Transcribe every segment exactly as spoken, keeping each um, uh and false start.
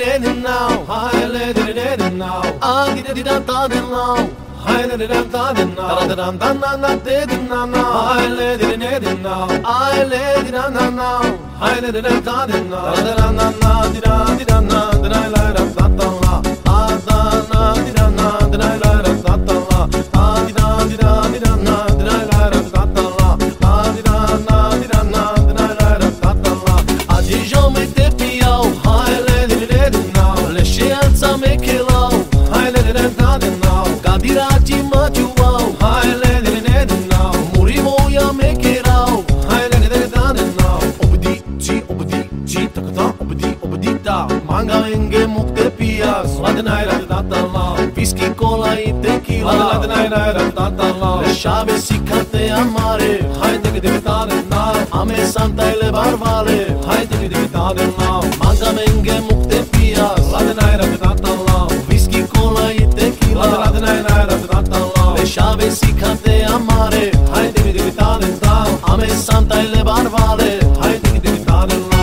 lady now, hi lady lady now, ah di di da da da now, hi lady da da da now, da da da da da da da now, hi lady lady now, hi lady da da now, hi lady da da da now, da da da da di da di da na, da la la da da da la, ah da na di da na, da la la da da da la, ah di da di da di da na, da la la da da da la, ah di da na di da na, da la la da da da la, ah di jamais te piau, hi lady lady now, le scienza me che lau, hi lady da da da now, cadirati ma tu wow, hi lady lady now, murivo ya me che lau, hi lady da da da now, obdi ci obdi ci takta obdi obdi da, manga enge mukte pia, sladnai da da da la, whisky cola e tequila, sladnai da da da la, le chave si cante amare, hi de de da da, ame santa le barvale, hi de de da da la, manga enge mukte pia, sladnai da da da la, whisky cola e tequila, sladnai da da da la, le chave si cante amare, hi de de da da, ame santa le barvale, hi de de da da la.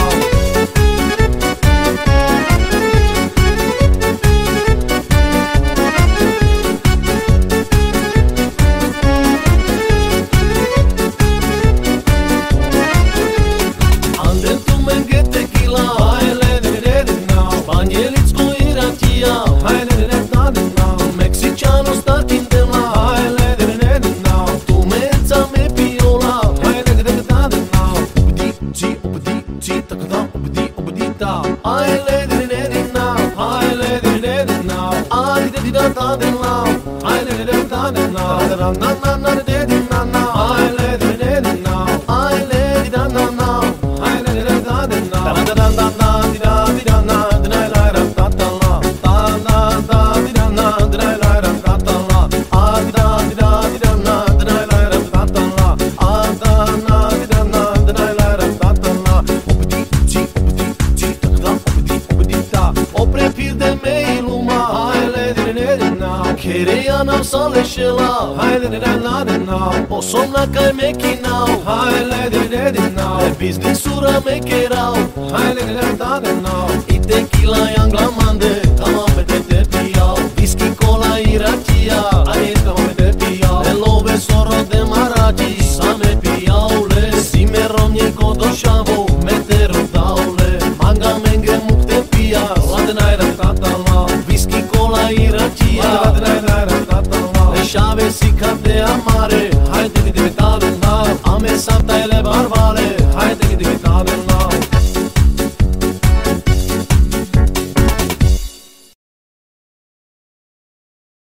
Queria não só lexer lá, hi lady da da now, o som na cai make it now, hi lady lady now, e business sura make it out, hi lady da da now, e tequila yang glamande.